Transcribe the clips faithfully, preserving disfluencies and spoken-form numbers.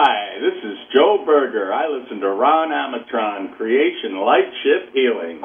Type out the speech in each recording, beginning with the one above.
Hi, this is Joe Berger. I listen to Ron Amatron, Creation Light Shift Healing.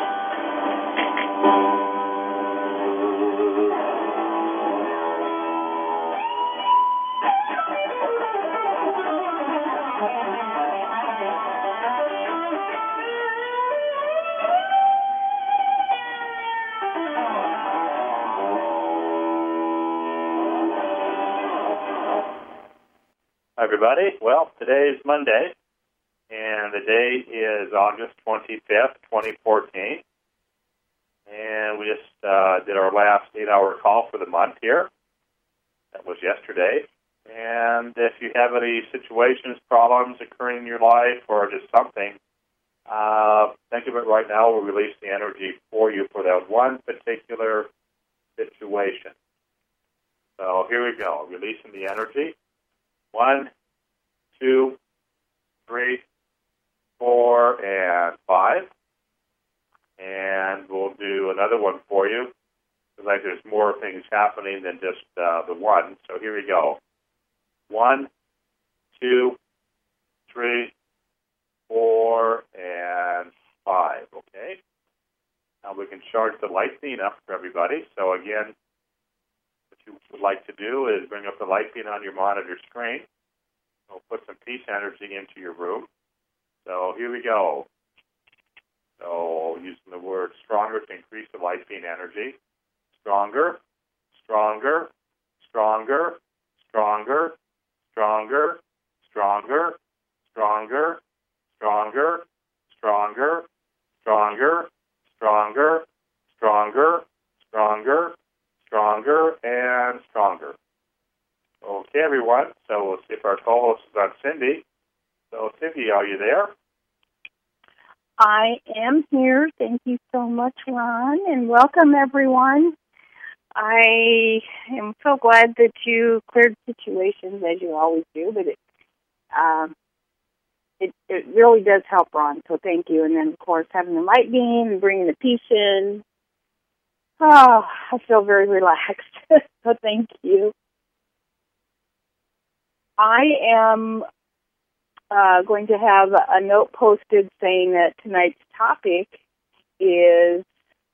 Hi, everybody. Well, today is Monday, and the day is August twenty-fifth, twenty fourteen. And we just uh, did our last eight-hour call for the month here. That was yesterday. And if you have any situations, problems occurring in your life, or just something, uh, think of it right now. We'll release the energy for you for that one particular situation. So here we go, releasing the energy. One, two, three, four, and five. And we'll do another one for you. It's like there's more things happening than just uh, the one. So here we go. One, two, three, four, and five. Okay? Now we can charge the light beam up for everybody. So again, what you would like to do is bring up the light beam on your monitor screen. We'll put some peace energy into your room. So here we go. So using the word stronger to increase the light beam energy. Stronger, stronger, stronger, stronger, stronger, stronger, stronger, stronger, stronger, stronger, stronger, stronger, stronger, stronger, and stronger. Okay, everyone. So we'll see if our co-host is on Cindy. So, Cindy, are you there? I am here. Thank you so much, Ron, and welcome, everyone. I am so glad that you cleared situations, as you always do, but it, um, it, it really does help, Ron, so thank you. And then, of course, having the light beam and bringing the peace in. Oh, I feel very relaxed, so thank you. I am uh, going to have a note posted saying that tonight's topic is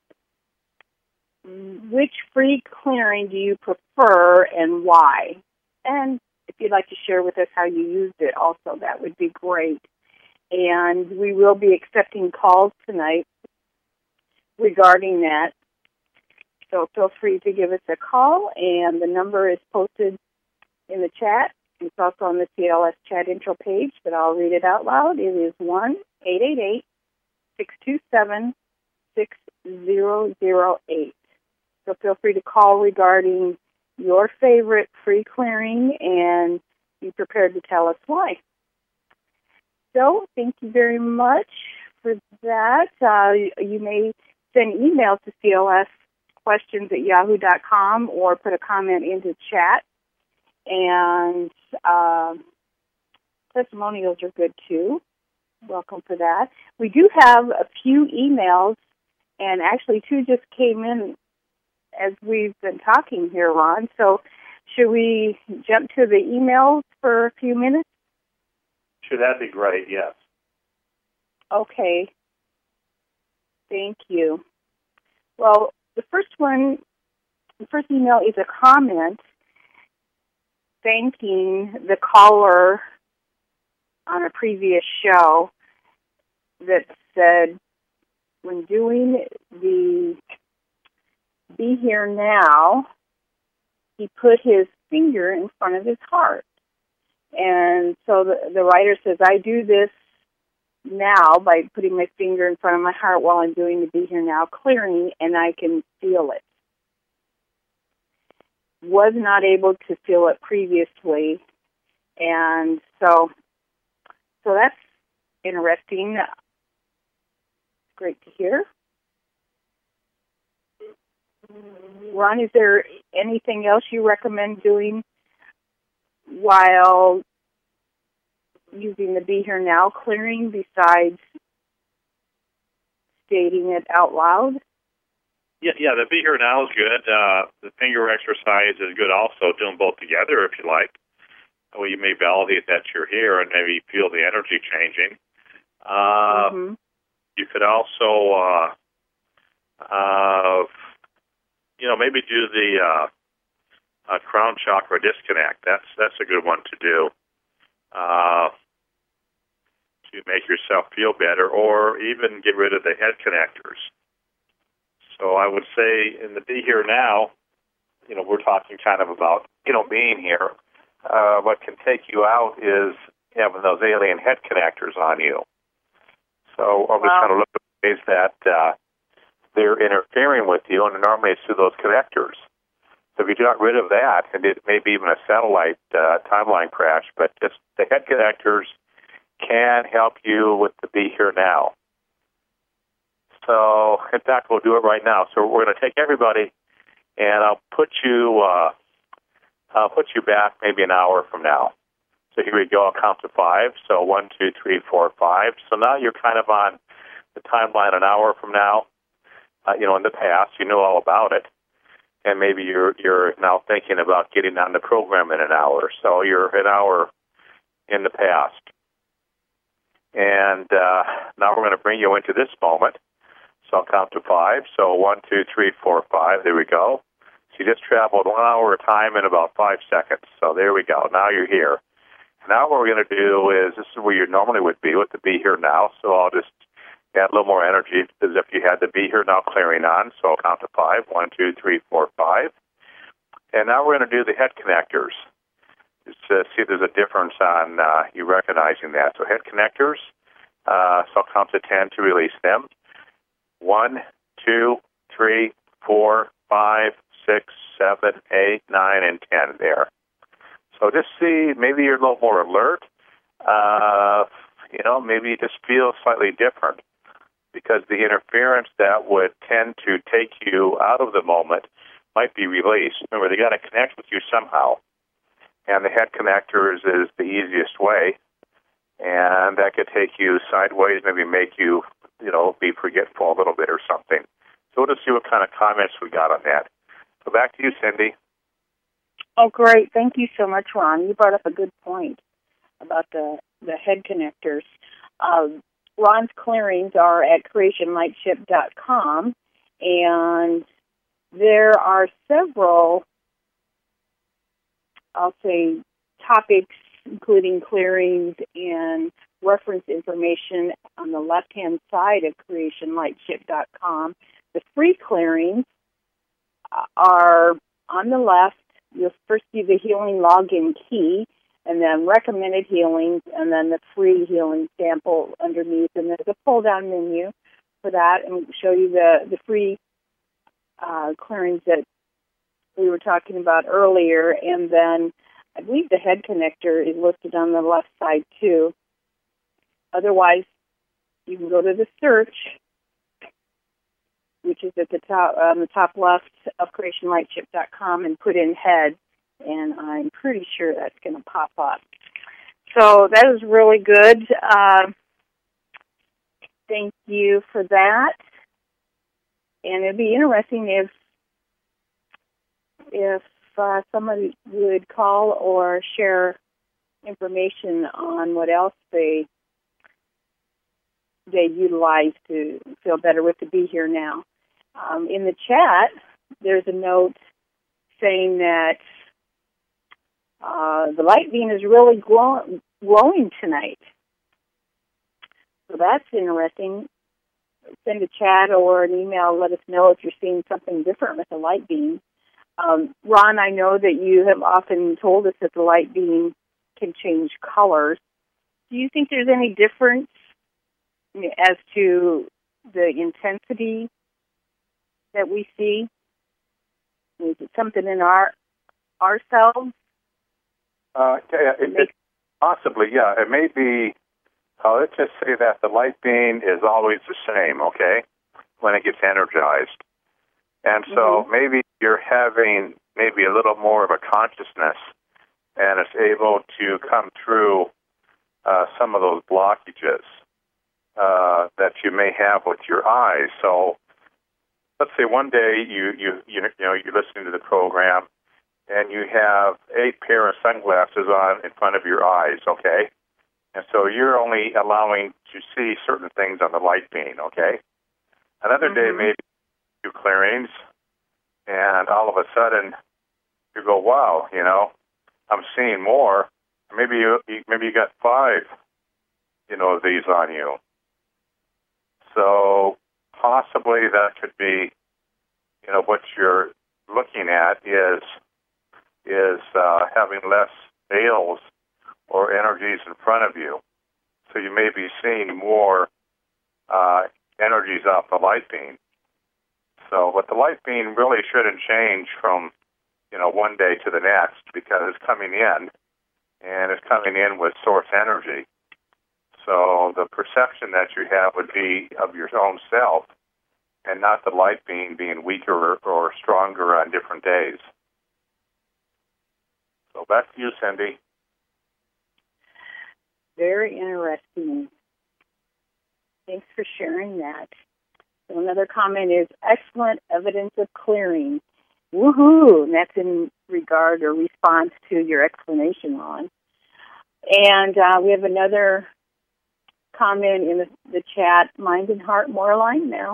which free clearing do you prefer and why? And if you'd like to share with us how you used it also, that would be great. And we will be accepting calls tonight regarding that. So feel free to give us a call, and the number is posted in the chat. It's also on the C L S chat intro page, but I'll read it out loud. It is one eight eight eight, six two seven, six zero zero eight. So feel free to call regarding your favorite free clearing and be prepared to tell us why. So thank you very much for that. Uh, you may send emails to C L S questions at yahoo dot com or put a comment into chat. And uh, testimonials are good, too. Welcome for that. We do have a few emails, and actually two just came in as we've been talking here, Ron. So should we jump to the emails for a few minutes? Sure, that'd be great, yes. Okay. Thank you. Well, the first one, the first email is a comment thanking the caller on a previous show that said, when doing the Be Here Now, he put his finger in front of his heart. And so the, the writer says, I do this now by putting my finger in front of my heart while I'm doing the Be Here Now clearing, and I can feel it. Was not able to feel it previously, and so so that's interesting. Great to hear. Ron, is there anything else you recommend doing while using the Be Here Now clearing besides stating it out loud? Yeah, yeah, the Be Here Now is good. Uh, the finger exercise is good also. Do them both together if you like. well, you may validate that you're here and maybe feel the energy changing. Uh, mm-hmm. You could also, uh, uh, you know, maybe do the uh, uh, crown chakra disconnect. That's that's a good one to do uh, to make yourself feel better, or even get rid of the head connectors. So I would say in the Be Here Now, you know, we're talking kind of about, you know, being here. Uh, what can take you out is having those alien head connectors on you. So always Wow. kind of look at ways that uh, they're interfering with you, and normally it's through those connectors. So if you got rid of that, and it may be even a satellite uh, timeline crash, but just the head connectors can help you with the Be Here Now. So, in fact, we'll do it right now. So we're going to take everybody, and I'll put you, uh, I'll put you back maybe an hour from now. So here we go. I'll count to five. So one, two, three, four, five. So now you're kind of on the timeline an hour from now. Uh, you know, in the past, you know all about it, and maybe you're you're now thinking about getting on the program in an hour. So you're an hour in the past, and uh, now we're going to bring you into this moment. So I'll count to five. So one, two, three, four, five. There we go. So you just traveled one hour of time in about five seconds. So there we go. Now you're here. Now what we're going to do is, this is where you normally would be with the Be Here Now. So I'll just add a little more energy as if you had the Be Here Now clearing on. So I'll count to five. One, two, three, four, five. And now we're going to do the head connectors. Just to see if there's a difference on uh, you recognizing that. So head connectors. Uh, so I'll count to ten to release them. One, two, three, four, five, six, seven, eight, nine, and ten there. So just see, maybe you're a little more alert. Uh, you know, maybe you just feel slightly different because the interference that would tend to take you out of the moment might be released. Remember, they got to connect with you somehow. And the head connectors is the easiest way. And that could take you sideways, maybe make you, you know, be forgetful a little bit or something. So we'll just see what kind of comments we got on that. So back to you, Cindy. Oh, great. Thank you so much, Ron. You brought up a good point about the, the head connectors. Um, Ron's clearings are at creation light ship dot com, and there are several, I'll say, topics, including clearings and reference information on the left-hand side of creation light ship dot com. The free clearings are on the left. You'll first see the healing login key, and then recommended healings, and then the free healing sample underneath. And there's a pull-down menu for that, and we'll show you the, the free uh, clearings that we were talking about earlier. And then I believe the head connector is listed on the left side, too. Otherwise, you can go to the search, which is at the top on the top left of creation light ship dot com, and put in head, and I'm pretty sure that's going to pop up. So that is really good. Uh, thank you for that. And it'd be interesting if if uh, somebody would call or share information on what else they they utilize to feel better with the Be Here Now. Um, in the chat, there's a note saying that uh, the light beam is really glow- glowing tonight. So that's interesting. Send a chat or an email. Let us know if you're seeing something different with the light beam. Um, Ron, I know that you have often told us that the light beam can change colors. Do you think there's any difference as to the intensity that we see? Is it something in our ourselves? Uh, yeah, it, it, possibly, yeah. It may be, uh, let's just say that the light beam is always the same, okay, when it gets energized. And so mm-hmm. maybe you're having maybe a little more of a consciousness, and it's able to come through uh, some of those blockages uh, that you may have with your eyes. So let's say one day you, you, you, you know, you're listening to the program, and you have a pair of sunglasses on in front of your eyes, okay? And so you're only allowing to see certain things on the light beam, okay? Another Mm-hmm. day, maybe two clearings, and all of a sudden you go, wow, you know, I'm seeing more. Maybe you maybe you got five, you know, of these on you. So possibly that could be, you know, what you're looking at is is uh, having less veils or energies in front of you. So you may be seeing more uh, energies off the light beam. So, but the light beam really shouldn't change from, you know, one day to the next because it's coming in, and it's coming in with source energy. So the perception that you have would be of your own self and not the light beam being weaker or, or stronger on different days. So back to you, Cindy. Very interesting. Thanks for sharing that. So another comment is excellent evidence of clearing. Woohoo! And that's in regard or response to your explanation, Ron. And uh, we have another comment in the, the chat, mind and heart more aligned now.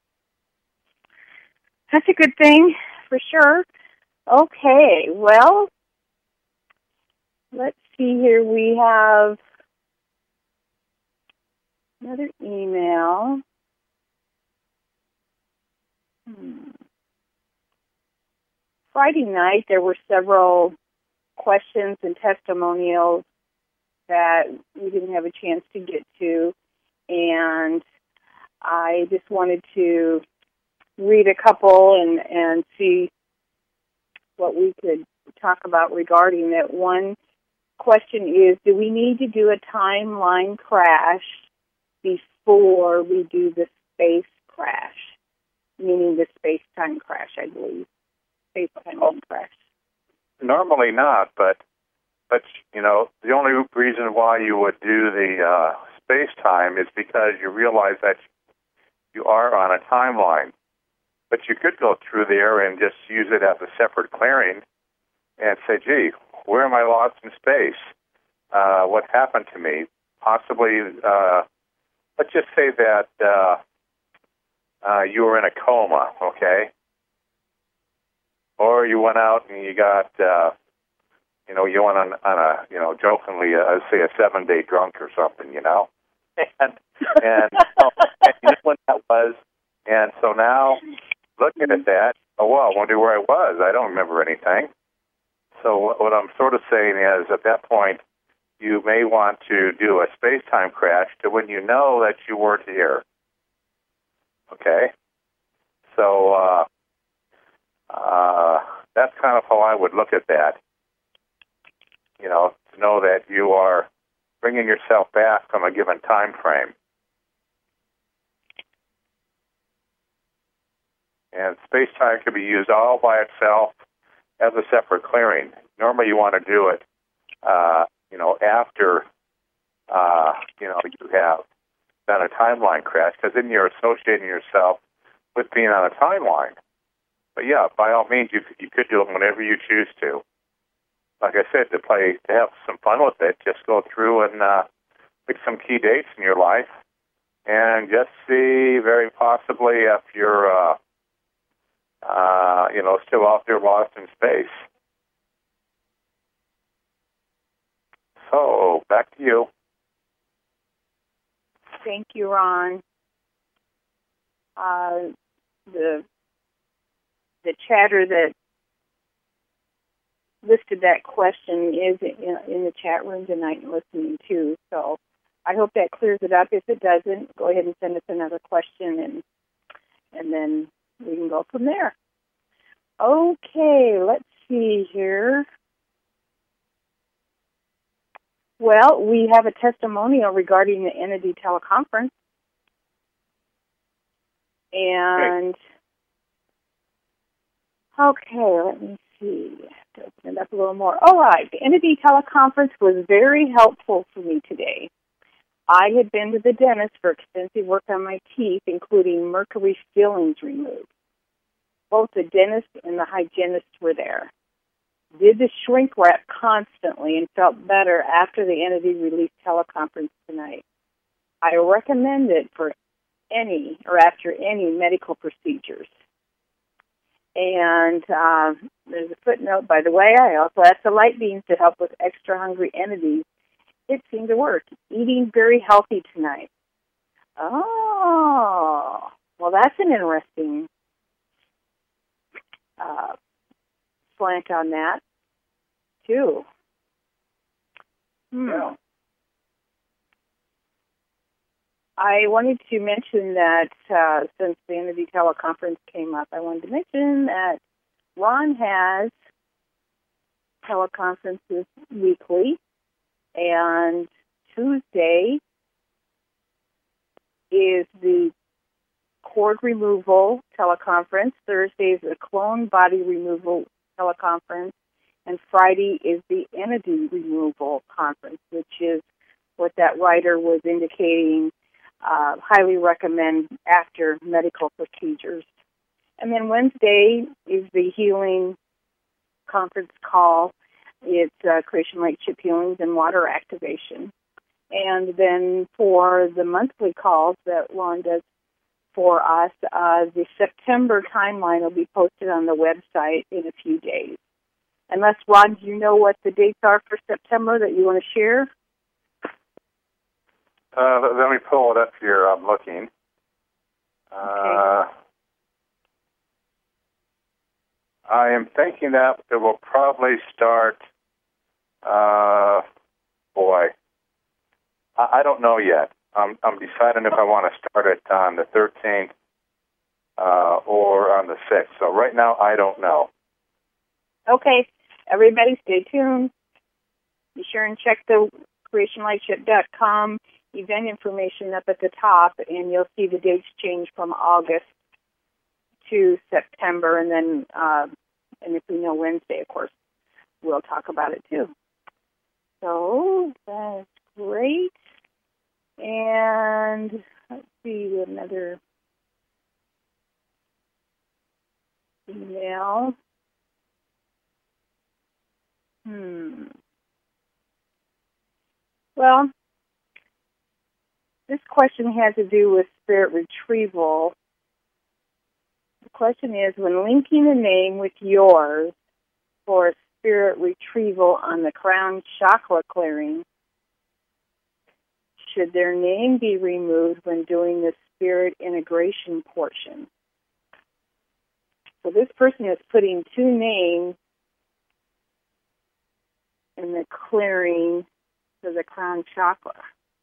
That's a good thing, for sure. Okay, well, let's see here. We have another email. Hmm. Friday night, there were several questions and testimonials that we didn't have a chance to get to, and I just wanted to read a couple and, and see what we could talk about regarding that. One question is, do we need to do a timeline crash before we do the space crash? Meaning the space-time crash, I believe. Space-time oh. crash. Normally not, but But, you know, the only reason why you would do the uh, space-time is because you realize that you are on a timeline. But you could go through there and just use it as a separate clearing and say, gee, where am I lost in space? Uh, what happened to me? Possibly, uh, let's just say that uh, uh, you were in a coma, okay? Or you went out and you got... Uh, You know, you went on, on a, you know, jokingly, uh, say a seven-day drunk or something, you know, and and, oh, and you know when that was, and so now looking at that, oh well, I wonder where I was. I don't remember anything. So what, what I'm sort of saying is, at that point, you may want to do a space-time crash to when you know that you weren't here. Okay, so uh, uh, that's kind of how I would look at that. You know, to know that you are bringing yourself back from a given time frame. And space-time can be used all by itself as a separate clearing. Normally you want to do it, uh, you know, after, uh, you know, you have done a timeline crash, because then you're associating yourself with being on a timeline. But yeah, by all means, you, you could do it whenever you choose to. Like I said, to play, to have some fun with it, just go through and uh, pick some key dates in your life and just see very possibly if you're, uh, uh, you know, still out there lost in space. So, back to you. Thank you, Ron. Uh, the the chatter that listed that question is in, in the chat room tonight and listening too. So I hope that clears it up. If it doesn't, go ahead and send us another question, and and then we can go from there. Okay, let's see here. Well, we have a testimonial regarding the Entity teleconference. And, okay, let me see. To open it up a little more. All right, the Entity teleconference was very helpful for me today. I had been to the dentist for extensive work on my teeth, including mercury fillings removed. Both the dentist and the hygienist were there. did the shrink wrap constantly and felt better after the Entity Release teleconference tonight. I recommend it for any or after any medical procedures. And uh, there's a footnote, by the way. I also asked the light beams to help with extra hungry entities. It seemed to work. Eating very healthy tonight. Oh, well, that's an interesting uh, slant on that, too. Hmm. Yeah. I wanted to mention that uh, since the Entity teleconference came up, I wanted to mention that Ron has teleconferences weekly, and Tuesday is the cord removal teleconference, Thursday is the clone body removal teleconference, and Friday is the entity removal conference, which is what that writer was indicating. Uh, highly recommend after medical procedures. And then Wednesday is the healing conference call. It's uh, Creation Light Chip Healings and Water Activation. And then for the monthly calls that Ron does for us, uh, the September timeline will be posted on the website in a few days. Unless, Ron, do you know what the dates are for September that you want to share? Uh, let me pull it up here. I'm looking. Uh, Okay. I am thinking that it will probably start, uh, boy, I, I don't know yet. I'm, I'm deciding if I want to start it on the thirteenth uh, or on the sixth. So right now, I don't know. Okay. Everybody stay tuned. Be sure and check the creation light ship dot com event information up at the top, and you'll see the dates change from August to September, and then, uh, and if we know Wednesday, of course, we'll talk about it too. So that's great. And let's see, another email. Hmm. Well, this question has to do with spirit retrieval. The question is, when linking a name with yours for a spirit retrieval on the crown chakra clearing, should their name be removed when doing the spirit integration portion? So this person is putting two names in the clearing for the crown chakra.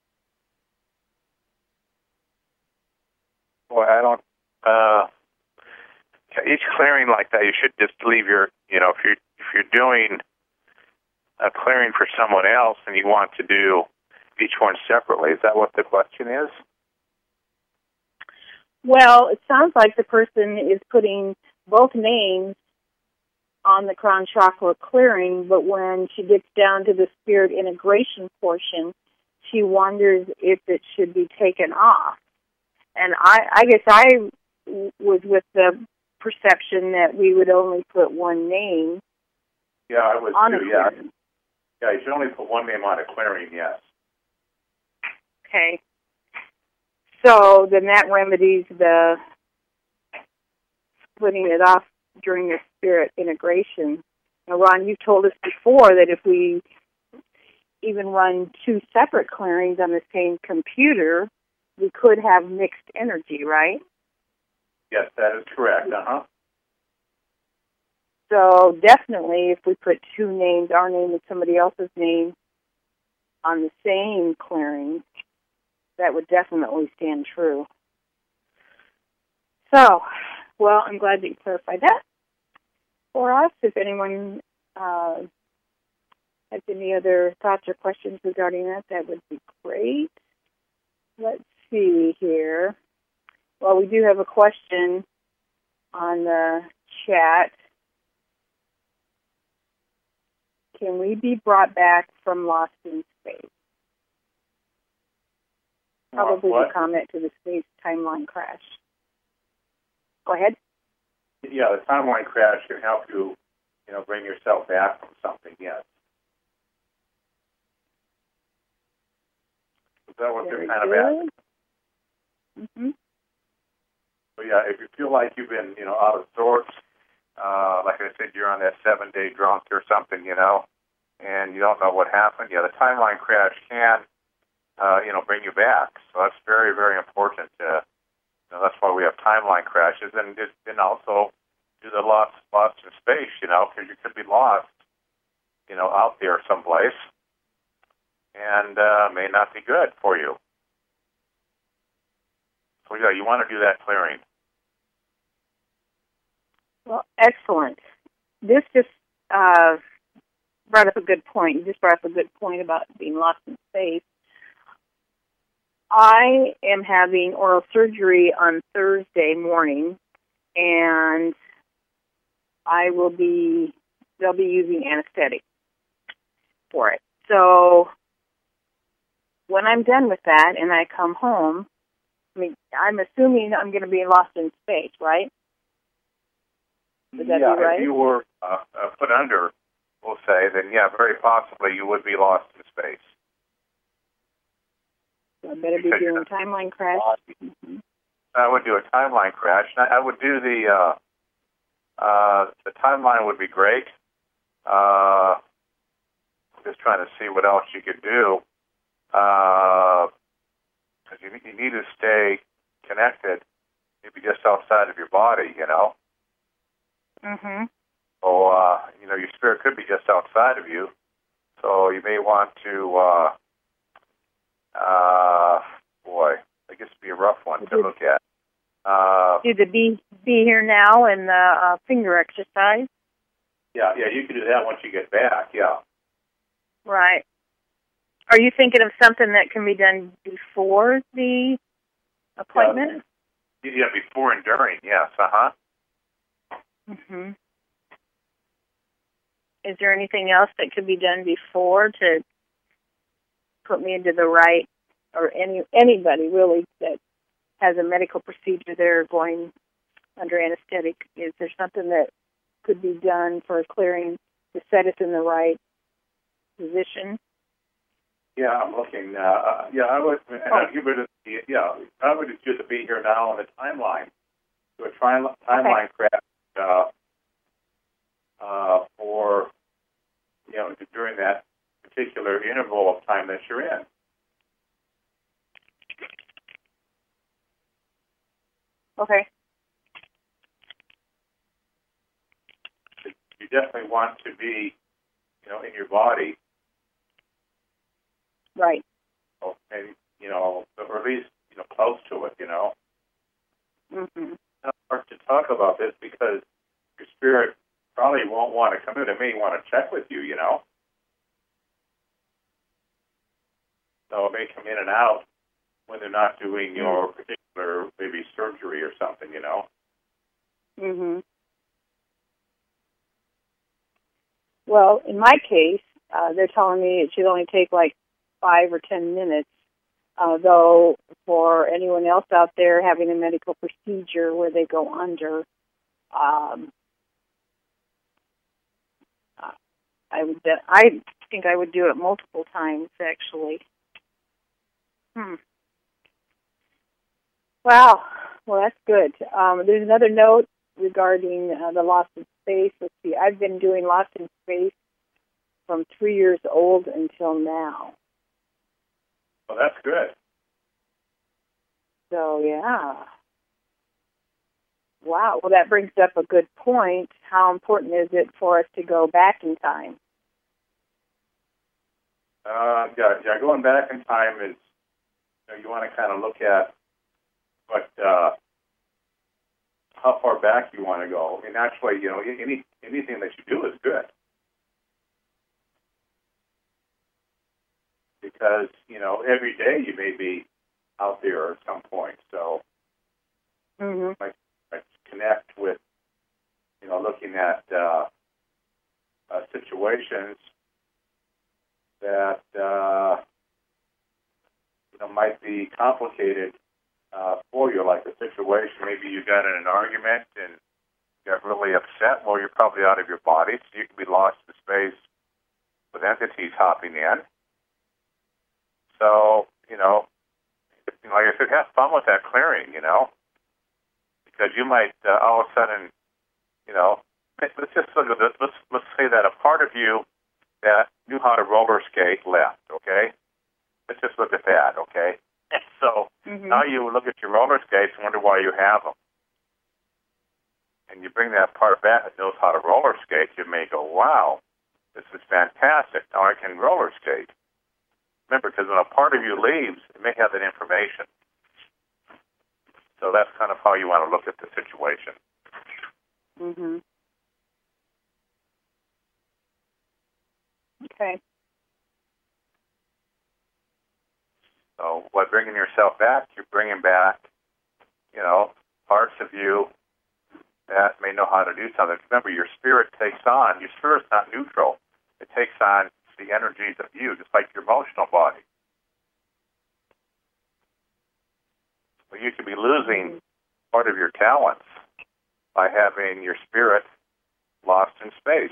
Boy, I don't. Uh, each clearing like that, you should just leave your. You know, if you're if you're doing a clearing for someone else and you want to do each one separately, is that what the question is? Well, it sounds like the person is putting both names on the crown chakra clearing, but when she gets down to the spirit integration portion, she wonders if it should be taken off. And I, I guess I was with the perception that we would only put one name Yeah, I was on too. a Yeah, clearing. yeah. You should only put one name on a clearing. Yes. Okay. So then that remedies the splitting it off during the spirit integration. Now, Ron, you've told us before that if we even run two separate clearings on the same computer, we could have mixed energy, right? Yes, that is correct. Uh huh. So definitely if we put two names, our name and somebody else's name, on the same clearing, that would definitely stand true. So, well, I'm glad that you clarified that for us. If anyone uh, has any other thoughts or questions regarding that, that would be great. Let's see here. Well, we do have a question on the chat. Can we be brought back from lost in space? Probably What? the comment to the space timeline crash. Go ahead. Yeah, the timeline crash can help you you know, bring yourself back from something, yes. Is that what Very they're kind good. of asking? Mm-hmm. So, yeah, if you feel like you've been, you know, out of sorts, uh, like I said, you're on that seven-day drunk or something, you know, and you don't know what happened, yeah, the timeline crash can, uh, you know, bring you back. So that's very, very important. Uh, you know, that's why we have timeline crashes. And then also do the lost, lost in space, you know, because you could be lost, you know, out there someplace, and uh, may not be good for you. So, yeah, you want to do that clearing. Well, excellent. This just uh, brought up a good point. You just brought up a good point about being lost in space. I am having oral surgery on Thursday morning, and I will be, they'll be using anesthetic for it. So when I'm done with that and I come home, I mean, I'm assuming I'm going to be lost in space, right? Would that yeah, be right? if you were uh, uh, put under, we'll say, then yeah, very possibly you would be lost in space. So I better be Because doing timeline crash. Mm-hmm. I would do a timeline crash. I would do the uh, uh, the timeline would be great. Uh, just trying to see what else you could do, because uh, you, you need to stay connected, maybe just outside of your body, you know. Mm-hmm. So uh, you know, your spirit could be just outside of you. So you may want to. Uh, uh, boy, I guess it'd be a rough one to look at. Uh, do the be be here now and the uh, finger exercise. Yeah, yeah, you can do that once you get back. Yeah. Right. Are you thinking of something that can be done before the appointment? Yeah, yeah before and during. Yes. Uh huh. Mhm. Is there anything else that could be done before to put me into the right, or any anybody really that has a medical procedure they're going under anesthetic? Is there something that could be done for clearing to set us in the right position? Yeah, I'm looking. Uh, uh, yeah, I would. And Oh. I'd give it a, yeah, I would do the be here now on the timeline. Do a tri- timeline Okay. crash uh, uh, for you know during that particular interval of time that you're in. Okay. You definitely want to be, you know, in your body. Right. And, you know, or at least, you know, close to it, you know. Mm-hmm. It's hard to talk about this because your spirit probably won't want to come in. It may want to check with you, you know. So it may come in and out when they're not doing your particular, maybe surgery or something, you know. Mm-hmm. Well, in my case, uh, they're telling me it should only take like five or ten minutes. Uh, though for anyone else out there having a medical procedure where they go under, um, I would. I think I would do it multiple times, actually. Hmm. Wow. Well, that's good. Um, there's another note regarding uh, the Lost in Space. Let's see. I've been doing Lost in Space from three years old until now. Well, that's good. So, yeah. Wow. Well, that brings up a good point. How important is it for us to go back in time? Uh, yeah, yeah, going back in time is, you know, you want to kind of look at what, uh, how far back you want to go. And actually, you know, any anything that you do is good. Because, you know, every day you may be out there at some point. So Mm-hmm. you might, might connect with, you know, looking at uh, uh, situations that, uh, you know, might be complicated uh, for you, like a situation. Maybe you got in an argument and get really upset, well, you're probably out of your body, so you can be lost in space with entities hopping in. So, you know, like I said, have fun with that clearing, you know, because you might uh, all of a sudden, you know, let's just look at this. Let's, let's say that a part of you that knew how to roller skate left, okay? Let's just look at that, okay? So mm-hmm. now you look at your roller skates and wonder why you have them. And you bring that part back that knows how to roller skate, you may go, wow, this is fantastic. Now I can roller skate. Remember, because when a part of you leaves, it may have that information. So that's kind of how you want to look at the situation. Mm-hmm. Okay. So by bringing yourself back, you're bringing back, you know, parts of you that may know how to do something. Remember, your spirit takes on, your spirit's not neutral. It takes on the energies of you, just like your emotional body. Well, you could be losing part of your talents by having your spirit lost in space.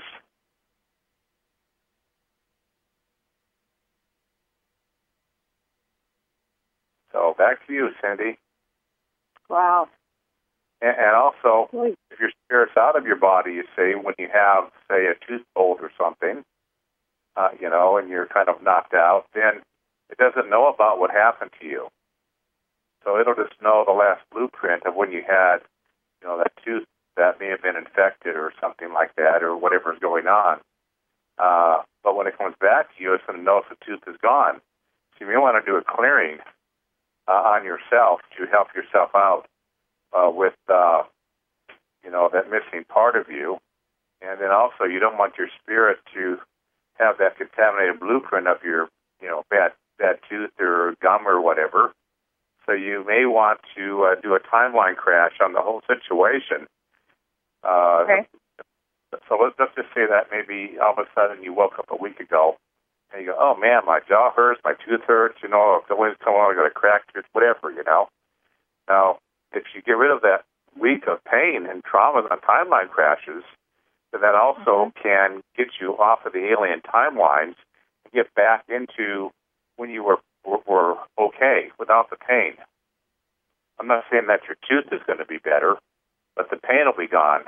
So back to you, Cindy. Wow. And, and also, if your spirit's out of your body, you see, when you have, say, a tooth pulled or something, uh, you know, and you're kind of knocked out, then it doesn't know about what happened to you. So it'll just know the last blueprint of when you had, you know, that tooth that may have been infected or something like that, or whatever's going on. Uh, but when it comes back to you, it's going to know if the tooth is gone. So you may want to do a clearing uh, on yourself to help yourself out uh, with, uh, you know, that missing part of you. And then also, you don't want your spirit to have that contaminated blueprint of your, you know, bad, bad tooth or gum or whatever. So you may want to uh, do a timeline crash on the whole situation. Uh, okay. So let's, let's just say that maybe all of a sudden you woke up a week ago and you go, oh, man, my jaw hurts, my tooth hurts, you know, if the wind's coming on, I got a cracked tooth, whatever, you know. Now, if you get rid of that week of pain and trauma on timeline crashes, then that also mm-hmm. can get you off of the alien timelines and get back into when you were, were, were okay without the pain. I'm not saying that your tooth is going to be better, but the pain will be gone.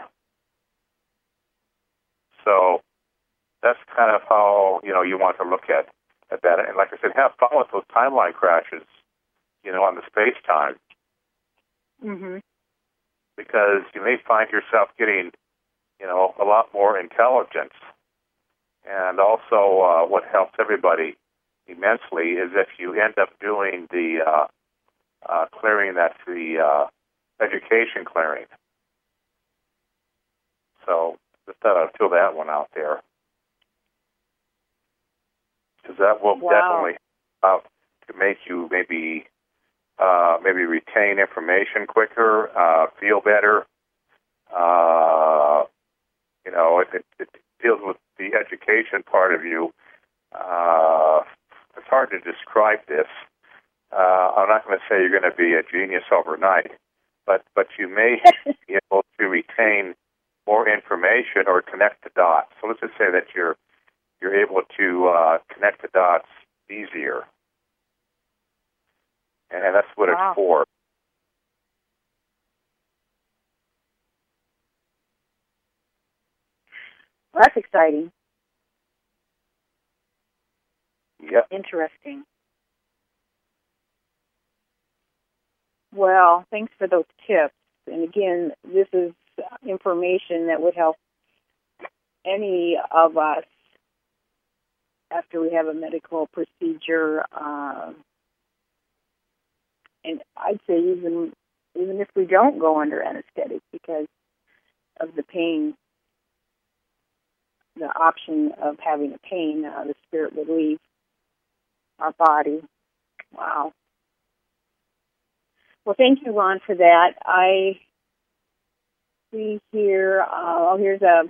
So that's kind of how, you know, you want to look at, at that. And like I said, have fun with those timeline crashes, you know, on the space-time. Mm-hmm. Because you may find yourself getting, you know, a lot more intelligence. And also uh, what helps everybody immensely is if you end up doing the uh, uh, clearing, that's the uh, education clearing. So just thought I'd throw that one out there. Because that will wow. definitely help to make you maybe uh, maybe retain information quicker, uh, feel better. Uh, you know, it, it, it deals with the education part of you. Uh, it's hard to describe this. Uh, I'm not going to say you're going to be a genius overnight, but, but you may be able to retain more information or connect the dots. So let's just say that you're you're able to uh, connect the dots easier, and that's what wow. it's for. Well, that's exciting. Yep. Interesting. Well, thanks for those tips. And again, this is information that would help any of us after we have a medical procedure. Uh, and I'd say even even if we don't go under anesthetic because of the pain, the option of having a pain, uh, the spirit would leave our body. Wow. Well, thank you, Ron, for that. I see here, uh, oh, here's a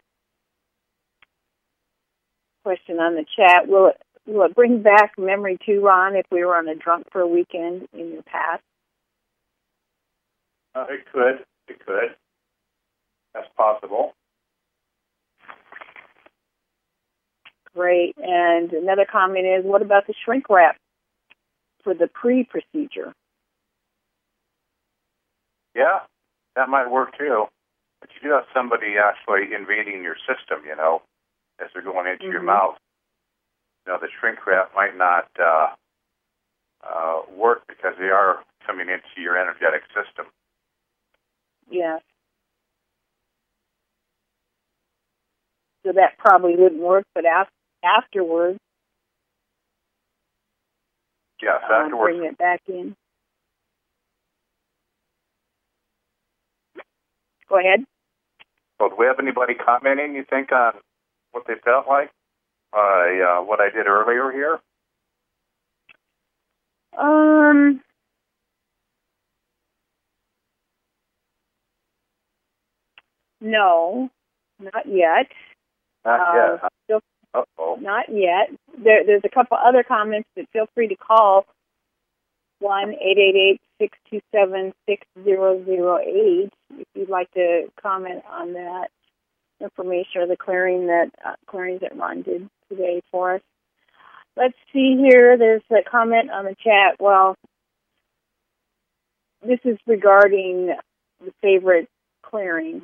question on the chat. Will it, will it bring back memory too, Ron, if we were on a drunk for a weekend in your past? Uh, it could. It could. That's possible. Great. And another comment is, what about the shrink wrap for the pre-procedure? Yeah, that might work too. But you do have somebody actually invading your system, you know, as they're going into mm-hmm. your mouth. You know, the shrink wrap might not uh, uh, work because they are coming into your energetic system. Yes. So that probably wouldn't work, but af- afterwards, yes, um, afterwards, bring it back in. Go ahead. Well, do we have anybody commenting, you think, on what they felt like? Uh, uh, what I did earlier here? Um, no, not yet. Not uh, yet. Still, Uh-oh. Not yet. There, there's a couple other comments, but feel free to call one eight eight eight, six two seven, six zero zero eight if you'd like to comment on that information or the clearing that uh, clearings that Ron did today for us. Let's see here. There's a comment on the chat. Well, this is regarding the favorite clearing.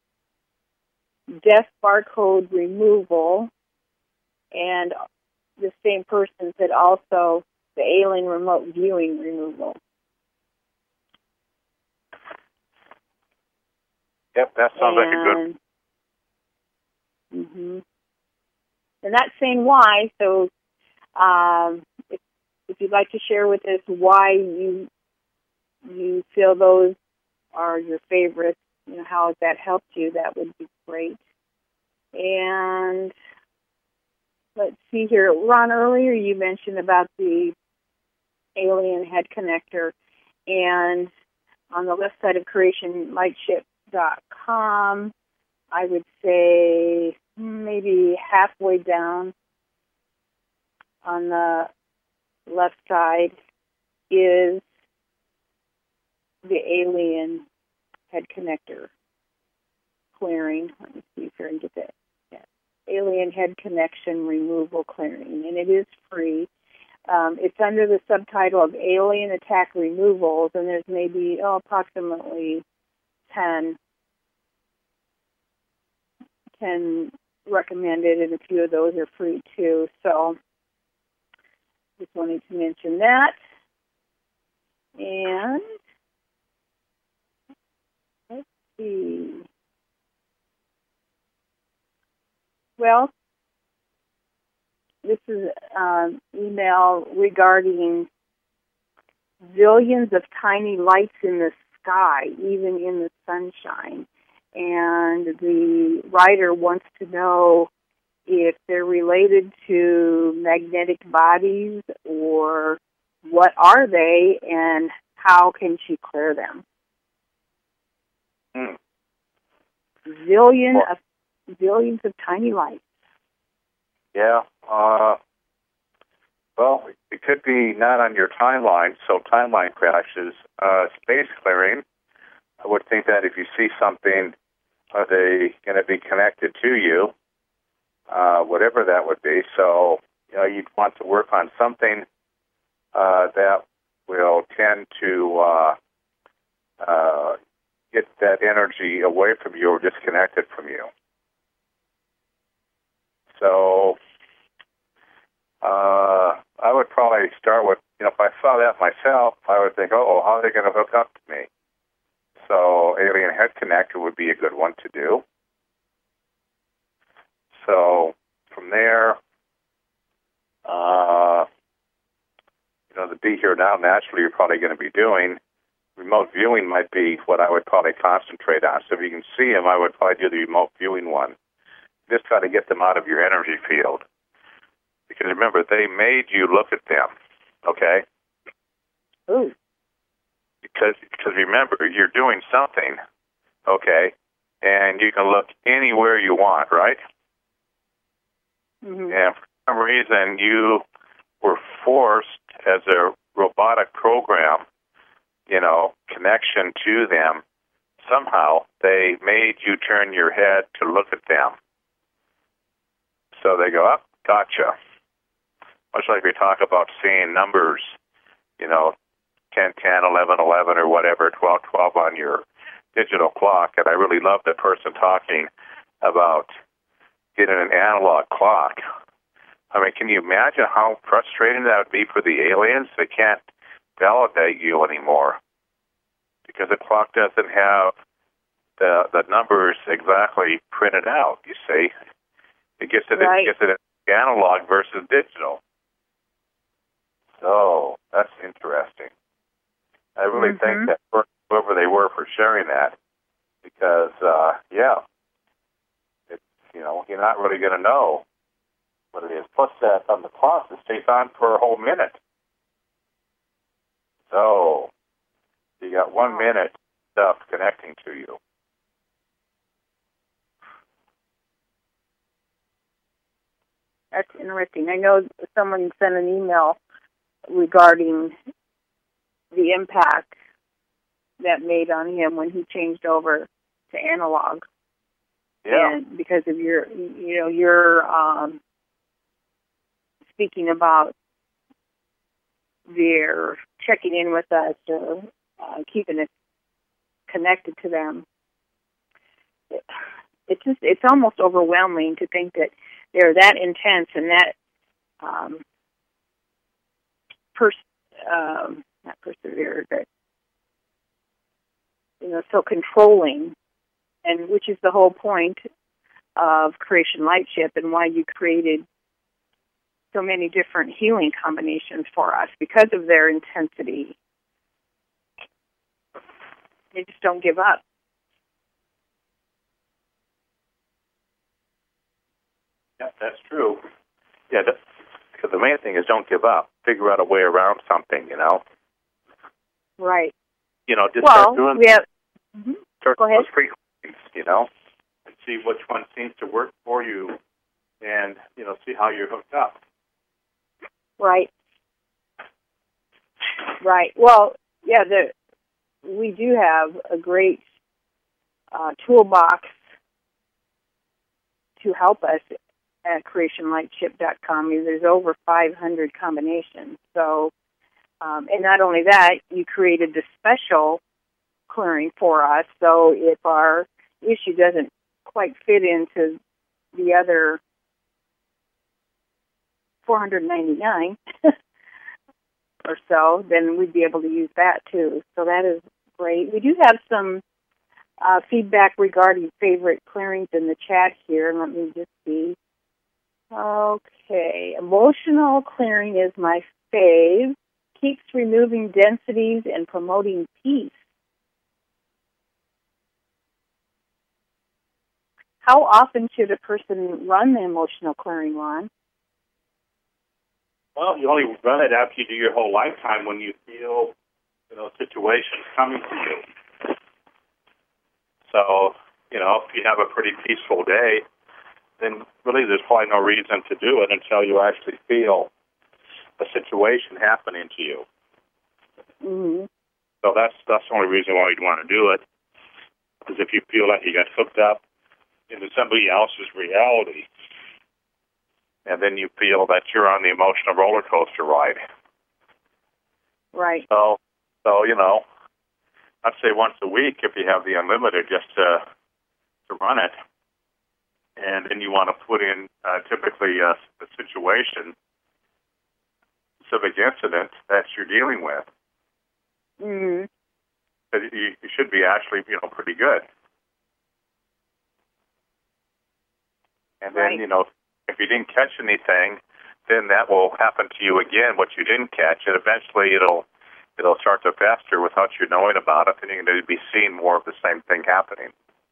Death barcode removal, and the same person said also the alien remote viewing removal. Yep, that sounds and, like a good. Mm-hmm. And not saying why, so um, if, if you'd like to share with us why you you feel those are your favorites, you know, how that helped you, that would be great. And let's see here. Ron, earlier you mentioned about the alien head connector, and on the left side of creation lightship dot com, I would say maybe halfway down on the left side is the alien head connector clearing. Let me see if I can get that. Yeah. Alien head connection removal clearing, and it is free. Um, it's under the subtitle of Alien Attack Removals, and there's maybe oh, approximately ten, ten recommended, and a few of those are free too. So just wanted to mention that. And let's see. Well, this is an email regarding zillions of tiny lights in the sky, even in the sunshine. And the writer wants to know if they're related to magnetic bodies, or what are they, and how can she clear them? Hmm. Zillion well, of zillions of tiny lights. Yeah. Uh, well, it could be not on your timeline, so timeline crashes. Uh, space clearing, I would think that if you see something, are they going to be connected to you? Uh, whatever that would be. So, you know, you'd want to work on something uh, that will tend to uh, uh, get that energy away from you or disconnected from you. So, uh, I would probably start with, you know, if I saw that myself, I would think, oh, how are they going to hook up to me? So, alien head connector would be a good one to do. So, from there, uh, you know, the be here now, naturally, you're probably going to be doing. Remote viewing might be what I would probably concentrate on. So if you can see them, I would probably do the remote viewing one. Just try to get them out of your energy field. Because remember, they made you look at them, okay? Ooh. Because, because remember, you're doing something, okay? And you can look anywhere you want, right? Mm-hmm. And for some reason, you were forced as a robotic program, you know, connection to them. somehow they made you turn your head to look at them. So they go, oh, gotcha. Much like we talk about seeing numbers, you know, ten, ten, eleven, eleven, or whatever, twelve, twelve on your digital clock. And I really love the person talking about getting an analog clock. I mean, can you imagine how frustrating that would be for the aliens? They can't validate you anymore because the clock doesn't have the the numbers exactly printed out, you see. It gets it, right. it gets it analog versus digital. So that's interesting. I really mm-hmm. think that for whoever they were for sharing that, because uh, yeah, it's, you know, you're not really going to know what it is. Plus, that on the clock, it stays on for a whole minute. So you got one minute stuff connecting to you. That's interesting. I know someone sent an email regarding the impact that made on him when he changed over to analog. Yeah. And because of your, you know, your um, speaking about their checking in with us or uh, keeping it connected to them. It, it's just, it's almost overwhelming to think that they're that intense and that um, pers- um, not persevere, but you know, so controlling, and which is the whole point of Creation Lightship and why you created so many different healing combinations for us because of their intensity. They just don't give up. Yeah, that's true. Yeah, because the main thing is don't give up. Figure out a way around something, you know. Right. You know, just well, start doing we have, mm-hmm. start Go ahead. those frequencies, you know, and see which one seems to work for you, and you know, see how you're hooked up. Right. Right. Well, yeah, the, we do have a great uh, toolbox to help us at creation lightship dot com. There's over five hundred combinations. So, um, and not only that, you created the special clearing for us. So if our issue doesn't quite fit into the other four hundred ninety-nine or so, then we'd be able to use that too. So that is great. We do have some uh, feedback regarding favorite clearings in the chat here. Let me just see. Okay, emotional clearing is my fave. Keeps removing densities and promoting peace. How often should a person run the emotional clearing, Ron? Well, you only run it after you do your whole lifetime when you feel, you know, situations coming to you. So, you know, if you have a pretty peaceful day, then really there's probably no reason to do it until you actually feel a situation happening to you. Mm-hmm. So that's that's the only reason why you'd want to do it, is if you feel like you got hooked up into somebody else's reality, and then you feel that you're on the emotional roller coaster ride. Right. So, so you know, I'd say once a week if you have the unlimited, just to to run it, and then you want to put in uh, typically a, a situation, specific incident that you're dealing with. Mm-hmm. But you, you should be actually, you know, pretty good. And then, Right. you know, if you didn't catch anything, then that will happen to you again, what you didn't catch, and eventually it'll it'll start to fester without you knowing about it, and you're going to be seeing more of the same thing happening.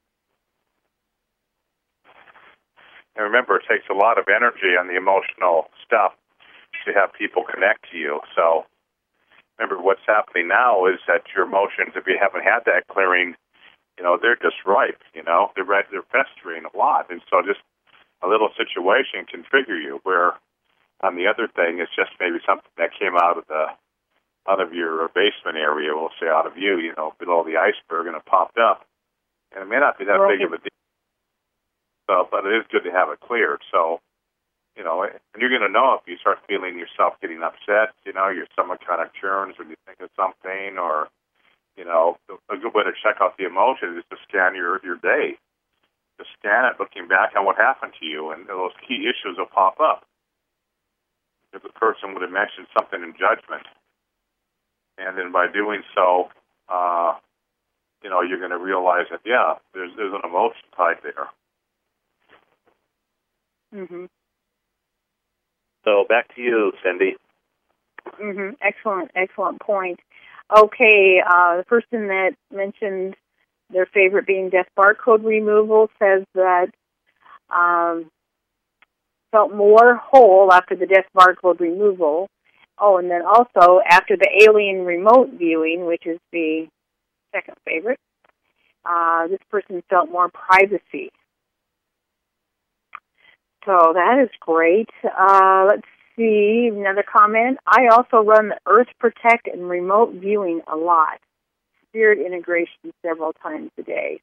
And remember, it takes a lot of energy on the emotional stuff to have people connect to you. So remember, what's happening now is that your emotions, if you haven't had that clearing, you know, they're just ripe, you know, they're red, they're festering a lot. And so just a little situation can trigger you, where on the other thing, it's just maybe something that came out of the out of your basement area, we'll say out of you, you know, below the iceberg, and it popped up. And it may not be that Well, big of a deal, so, but it is good to have it cleared. So, you know, and you're going to know if you start feeling yourself getting upset, you know, your stomach kind of churns when you think of something, or, you know, a good way to check out the emotions is to scan your, your day. To scan it, looking back on what happened to you, and those key issues will pop up. If the person would have mentioned something in judgment, and then by doing so, uh, you know, you're going to realize that, yeah, there's there's an emotion tied there. Mhm. So back to you, Cindy. Mhm. Excellent, excellent point. Okay, uh, the person that mentioned their favorite being death barcode removal says that um, felt more whole after the death barcode removal. Oh, and then also after the alien remote viewing, which is the second favorite, uh, this person felt more privacy. So that is great. Uh, let's see, another comment. I also run the Earth Protect and remote viewing a lot. Spirit integration several times a day.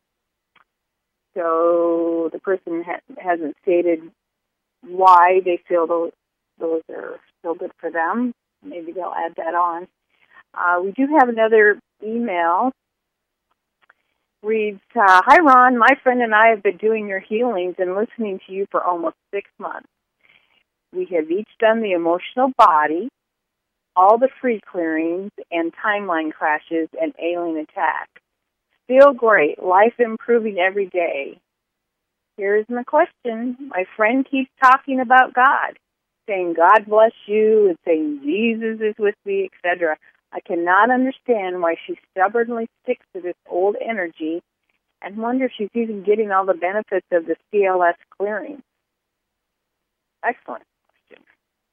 So the person ha- hasn't stated why they feel those, those are still good for them. Maybe they'll add that on. Uh, we do have another email. Reads, uh, Hi, Ron. My friend and I have been doing your healings and listening to you for almost six months. We have each done the emotional body, all the free clearings and timeline crashes and alien attack. Feel great. Life improving every day. Here's my question. My friend keeps talking about God, saying God bless you and saying Jesus is with me, et cetera. I cannot understand why she stubbornly sticks to this old energy and wonder if she's even getting all the benefits of the C L S clearing. Excellent question.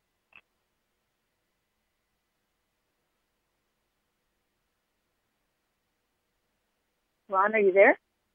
Ron, are you there?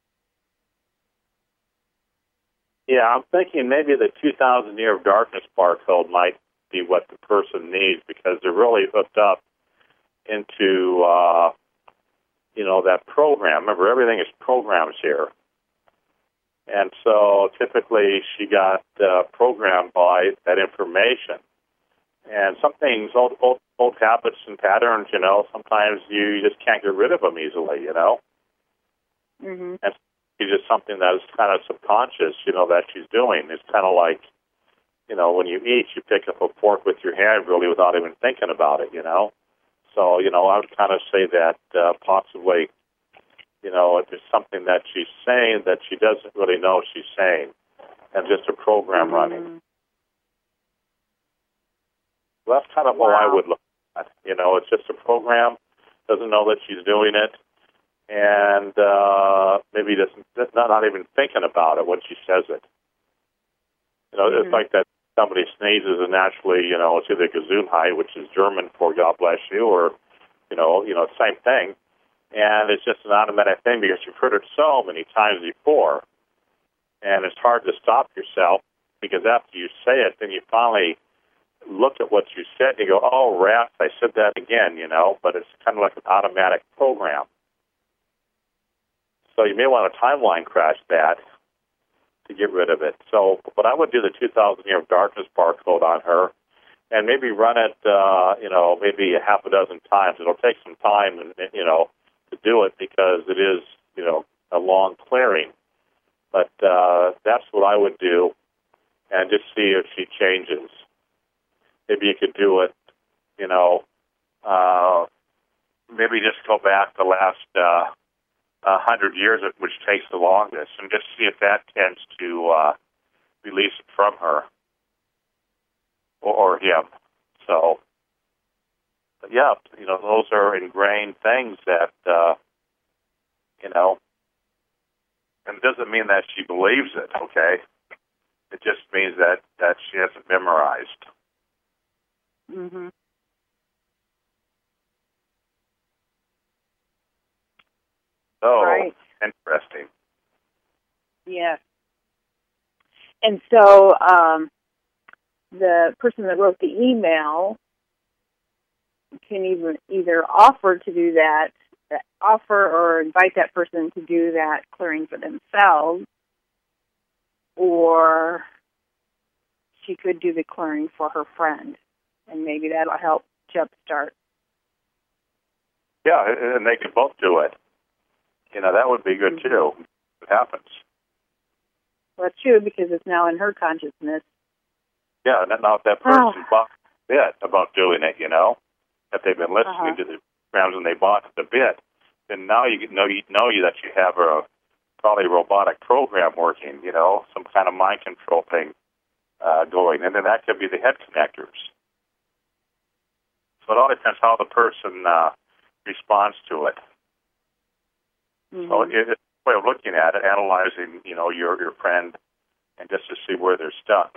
Yeah, I'm thinking maybe the two thousand year of darkness barcode might be what the person needs, because they're really hooked up into, uh, you know, that program. Remember, everything is programs here. And so typically she got uh, programmed by that information. And some things, old, old, old habits and patterns, you know, sometimes you just can't get rid of them easily, you know. Mm-hmm. And it's just something that is kind of subconscious, you know, that she's doing. It's kind of like, you know, when you eat, you pick up a fork with your hand really without even thinking about it, you know. So, you know, I would kind of say that uh, possibly, you know, if there's something that she's saying that she doesn't really know she's saying, and just a program mm-hmm. running. Well, that's kind of wow. how I would look at it. You know, it's just a program, doesn't know that she's doing it, and uh, maybe doesn't, not, not even thinking about it when she says it. You know, mm-hmm. it's like that somebody sneezes and naturally, you know, it's either Gesundheit, which is German for God bless you, or, you know, you know, same thing. And it's just an automatic thing because you've heard it so many times before. And it's hard to stop yourself because after you say it, then you finally look at what you said and you go, oh, rats, I said that again, you know, but it's kind of like an automatic program. So you may want to timeline crash that to get rid of it. So, but I would do the two thousand year of darkness barcode on her and maybe run it, uh, you know, maybe a half a dozen times. It'll take some time, and you know, to do it because it is, you know, a long clearing. But uh, that's what I would do, and just see if she changes. Maybe you could do it, you know, uh, maybe just go back the last uh, a hundred years, which takes the longest, and just see if that tends to uh, release it from her or, or him. So, but yeah, you know, those are ingrained things that, uh, you know, and it doesn't mean that she believes it, okay? It just means that, that she hasn't memorized. Mm-hmm. So, right. Interesting. Yes. And so um, the person that wrote the email can even either offer to do that offer or invite that person to do that clearing for themselves, or she could do the clearing for her friend, and maybe that'll help jumpstart. Yeah, and they could both do it. You know, that would be good, mm-hmm. too. It happens. Well, that's true, because it's now in her consciousness. Yeah, and now if that person oh. bought a bit about doing it, you know, if they've been listening uh-huh. to the programs and they bought the bit, then now you know you know you that you have a probably a robotic program working, you know, some kind of mind control thing uh, going, and then that could be the head connectors. So it all depends how the person uh, responds to it. Mm-hmm. So it's a way of looking at it, analyzing, you know, your your friend, and just to see where they're stuck.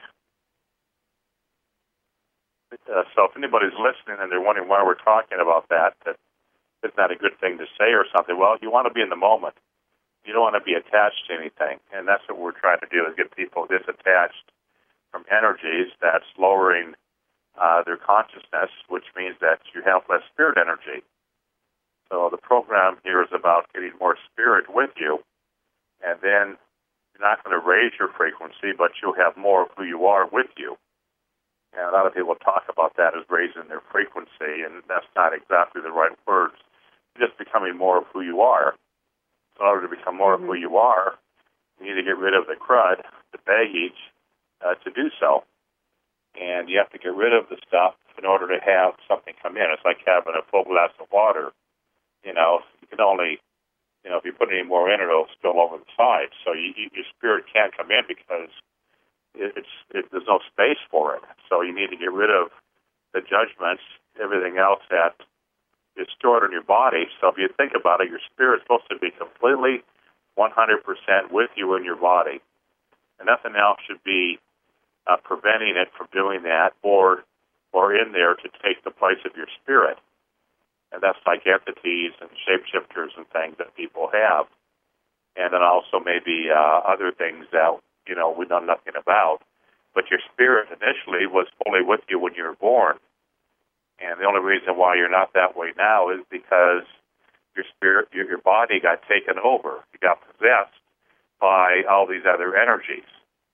Uh, so if anybody's listening and they're wondering why we're talking about that, that it's not a good thing to say or something, well, you want to be in the moment. You don't want to be attached to anything. And that's what we're trying to do, is get people disattached from energies that's lowering uh, their consciousness, which means that you have less spirit energy. So the program here is about getting more spirit with you, and then you're not going to raise your frequency, but you'll have more of who you are with you. And a lot of people talk about that as raising their frequency, and that's not exactly the right words. You're just becoming more of who you are. So in order to become more mm-hmm. of who you are, you need to get rid of the crud, the baggage, uh, to do so. And you have to get rid of the stuff in order to have something come in. It's like having a full glass of water. You know, you can only, you know, if you put any more in, it'll spill over the side. So you, you, your spirit can't come in because it's it, there's no space for it. So you need to get rid of the judgments, everything else that is stored in your body. So if you think about it, your spirit's supposed to be completely one hundred percent with you in your body. And nothing else should be uh, preventing it from doing that or or in there to take the place of your spirit. And that's like entities and shapeshifters and things that people have. And then also maybe uh, other things that, you know, we know nothing about. But your spirit initially was fully with you when you were born. And the only reason why you're not that way now is because your spirit, your, your body got taken over. You got possessed by all these other energies.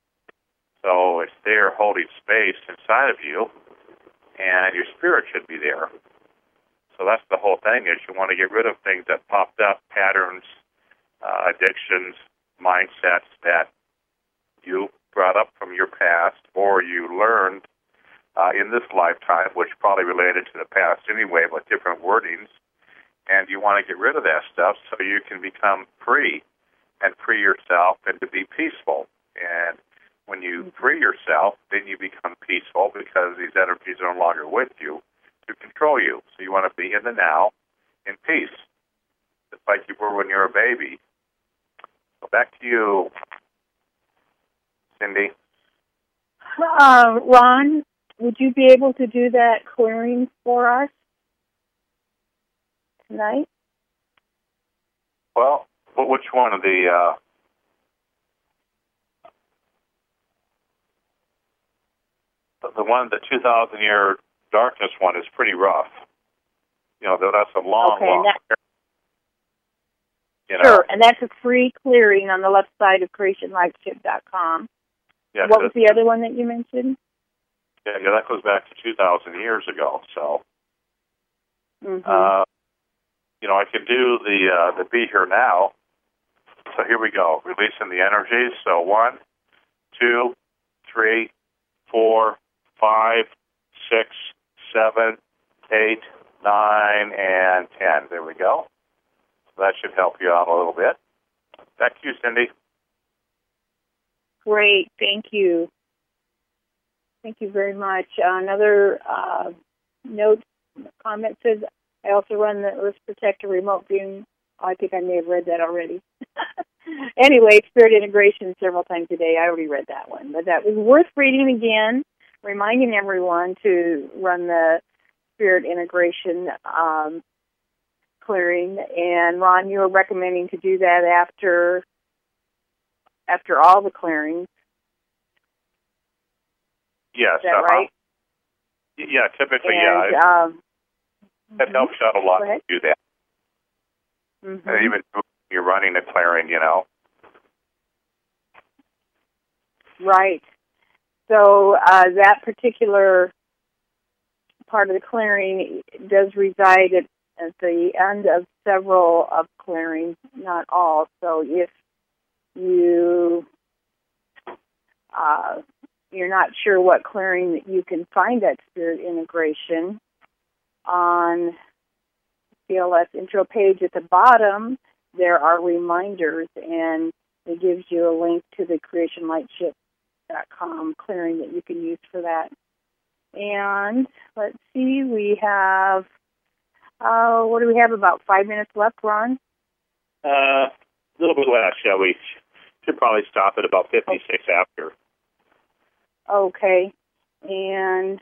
So it's there holding space inside of you, and your spirit should be there. So that's the whole thing, is you want to get rid of things that popped up, patterns, uh, addictions, mindsets that you brought up from your past or you learned uh, in this lifetime, which probably related to the past anyway, but different wordings. And you want to get rid of that stuff so you can become free and free yourself and to be peaceful. And when you free yourself, then you become peaceful because these energies are no longer with you to control you. So you want to be in the now, in peace, just like you were when you were a baby. So back to you, Cindy. Uh, Ron, would you be able to do that clearing for us tonight? Well, which one of the... Uh, the one, the two thousand year darkness one is pretty rough. You know, that's a long, okay, long... That, you know. Sure, and that's a free clearing on the left side of creation light ship dot com. Yeah, what was the other one that you mentioned? Yeah, yeah, that goes back to two thousand years ago. So, mm-hmm. uh, you know, I could do the uh, the Be Here Now. So here we go, releasing the energies. So one, two, three, four, five, six, seven, eight, nine, and ten. There we go. So that should help you out a little bit. Back to you, Cindy. Great, thank you. Thank you very much. Uh, another uh, note, comment says, I also run the Earth Protector remote viewing. Oh, I think I may have read that already. Anyway, Spirit Integration several times a day. I already read that one. But that was worth reading again, reminding everyone to run the Spirit Integration um, clearing. And, Ron, you were recommending to do that after after all the clearings. Yes. Is that uh-huh. right? Yeah, typically, and, yeah. Um, it helps out a lot to do that. Mm-hmm. And even when you're running a clearing, you know. Right. So uh, that particular part of the clearing does reside at, at the end of several of clearings, not all. So if you uh, you're not sure what clearing that you can find that spirit integration, on C L S intro page at the bottom, there are reminders, and it gives you a link to the creation light ship dot com clearing that you can use for that. And let's see, we have, uh, what do we have, about five minutes left, Ron? Uh, a little bit less, yeah. We should probably stop at about fifty-six oh. after. Okay. And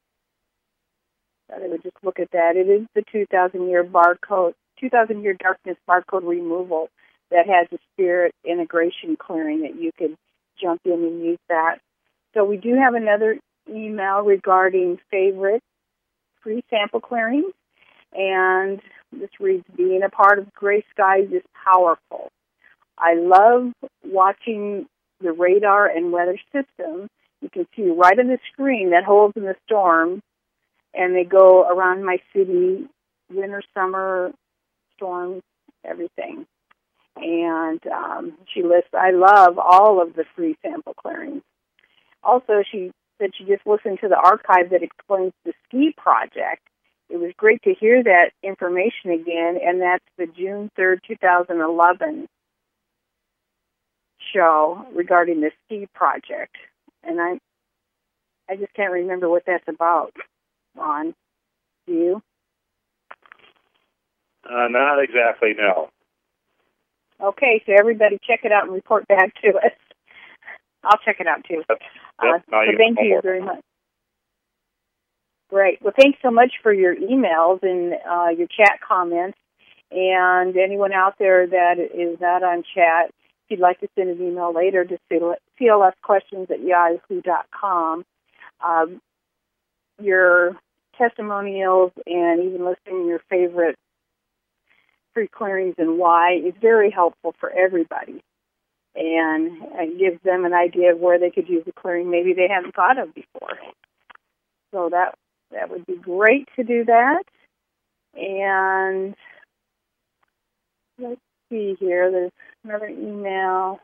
I would just look at that. It is the two thousand year barcode, two thousand year darkness barcode removal that has a spirit integration clearing that you could jump in and use that. So we do have another email regarding favorite free sample clearings, and this reads, being a part of Gray Skies is powerful. I love watching the radar and weather system. You can see right on the screen that holds in the storm, and they go around my city, winter, summer, storms, everything. And um, she lists, I love all of the free sample clearings. Also, she said she just listened to the archive that explains the ski project. It was great to hear that information again, and that's the June third, twenty eleven show regarding the ski project. And I I just can't remember what that's about, Ron. Do you? Uh, not exactly, no. Okay, so everybody check it out and report back to us. I'll check it out, too. Yep. Uh, Yep. so thank you very much. Great. Well, thanks so much for your emails and uh, your chat comments. And anyone out there that is not on chat, if you'd like to send an email later to C L S questions at yahoo dot com, um, your testimonials and even listing your favorite free clearings and why is very helpful for everybody. And it gives them an idea of where they could use a clearing maybe they haven't thought of before. So that that would be great to do that. And let's see here. There's another email.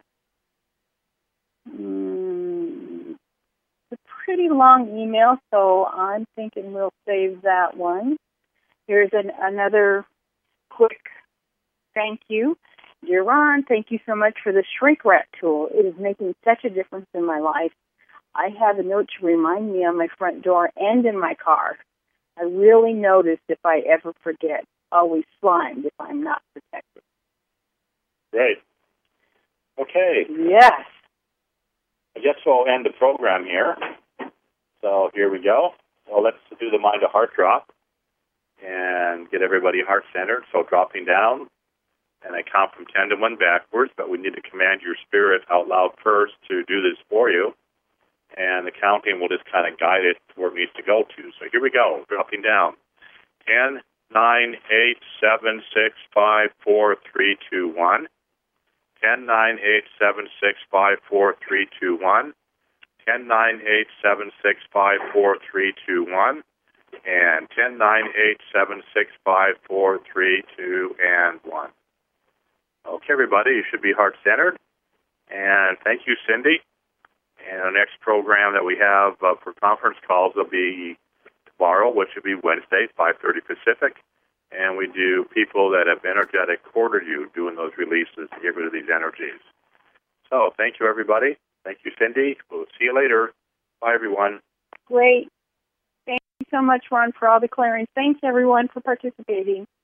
Mm, it's a pretty long email, so I'm thinking we'll save that one. Here's an, another quick thank you. Dear Ron, thank you so much for the shrink wrap tool. It is making such a difference in my life. I have a note to remind me on my front door and in my car. I really notice if I ever forget. Always slimed if I'm not protected. Great. Okay. Yes. I guess we'll end the program here. So here we go. So let's do the mind to heart drop and get everybody heart-centered. So dropping down, and I count from ten to one backwards, but we need to command your spirit out loud first to do this for you. And the counting will just kind of guide it to where it needs to go to. So here we go, dropping down. ten, nine, eight, seven, six, five, four, three, two, one. ten, nine, eight, seven, six, five, four, three, two, one. ten, nine, eight, seven, six, five, four, three, two, one. And ten, nine, eight, seven, six, five, four, three, two, and one. Okay, everybody, you should be heart-centered. And thank you, Cindy. And our next program that we have uh, for conference calls will be tomorrow, which will be Wednesday, five thirty Pacific. And we do people that have energetic quartered you doing those releases to get rid of these energies. So thank you, everybody. Thank you, Cindy. We'll see you later. Bye, everyone. Great. Thank you so much, Ron, for all the clearings. Thanks, everyone, for participating.